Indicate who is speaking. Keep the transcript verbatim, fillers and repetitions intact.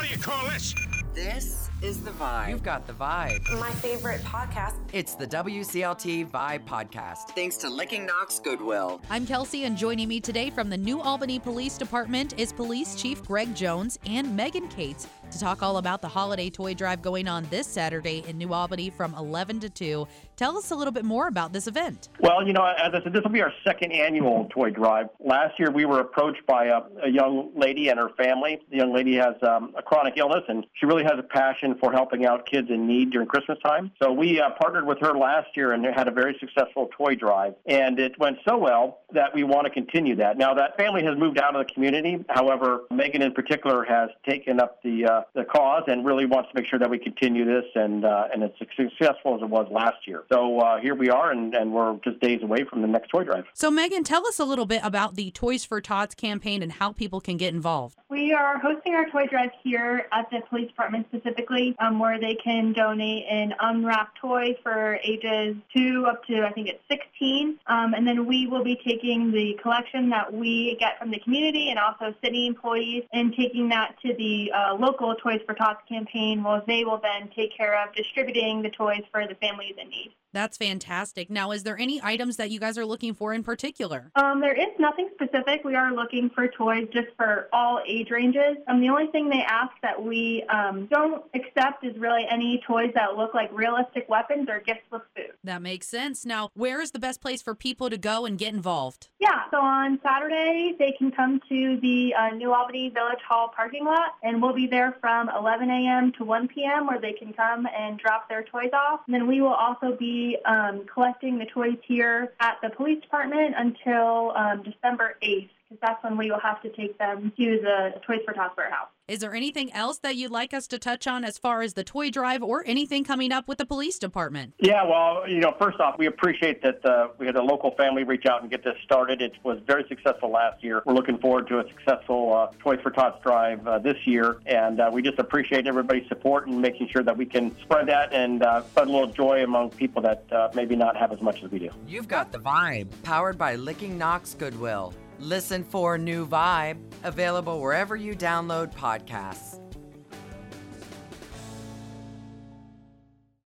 Speaker 1: do you call this?
Speaker 2: This is The Vibe.
Speaker 3: You've got The Vibe.
Speaker 4: My favorite podcast.
Speaker 3: It's the W C L T Vibe Podcast.
Speaker 2: Thanks to Licking Knox Goodwill.
Speaker 5: I'm Kelsey, and joining me today from the New Albany Police Department is Police Chief Greg Jones and Megan Cates to talk all about the holiday toy drive going on this Saturday in New Albany from eleven to two. Tell us a little bit more about this event.
Speaker 6: Well, you know, as I said, this will be our second annual toy drive. Last year, we were approached by a, a young lady and her family. The young lady has um, a chronic illness, and she really has a passion for helping out kids in need during Christmas time. So we uh, partnered with her last year and had a very successful toy drive. And it went so well that we want to continue that. Now, that family has moved out of the community. However, Megan in particular has taken up the uh, the cause and really wants to make sure that we continue this, and uh, and it's as successful as it was last year. So uh, here we are, and, and we're just days away from the next toy drive.
Speaker 5: So, Megan, tell us a little bit about the Toys for Tots campaign and how people can get involved.
Speaker 7: We are hosting our toy drive here at the police department specifically, um, where they can donate an unwrapped toy for ages two up to, I think it's sixteen. Um, and then we will be taking the collection that we get from the community and also city employees and taking that to the uh, local Toys for Tots campaign, where they will then take care of distributing the toys for the families in need.
Speaker 5: That's fantastic. Now, is there any items that you guys are looking for in particular?
Speaker 7: Um, there is nothing specific. We are looking for toys just for all age ranges. Um, the only thing they ask that we um, don't accept is really any toys that look like realistic weapons or gifts with food.
Speaker 5: That makes sense. Now, where is the best place for people to go and get involved?
Speaker 7: Yeah, so on Saturday, they can come to the uh, New Albany Village Hall parking lot, and we'll be there from eleven a.m. to one p.m. where they can come and drop their toys off. And then we will also be Um, collecting the toys here at the police department until um, December eighth, because that's when we will have to take them to the Toys for Tots warehouse.
Speaker 5: Is there anything else that you'd like us to touch on as far as the toy drive or anything coming up with the police department?
Speaker 6: Yeah, well, you know, first off, we appreciate that uh, we had a local family reach out and get this started. It was very successful last year. We're looking forward to a successful uh, Toys for Tots drive uh, this year, and uh, we just appreciate everybody's support and making sure that we can spread that and uh, spread a little joy among people that uh, maybe not have as much as we do.
Speaker 3: You've got The Vibe, powered by Licking Knox Goodwill. Listen for New Vibe, available wherever you download podcasts.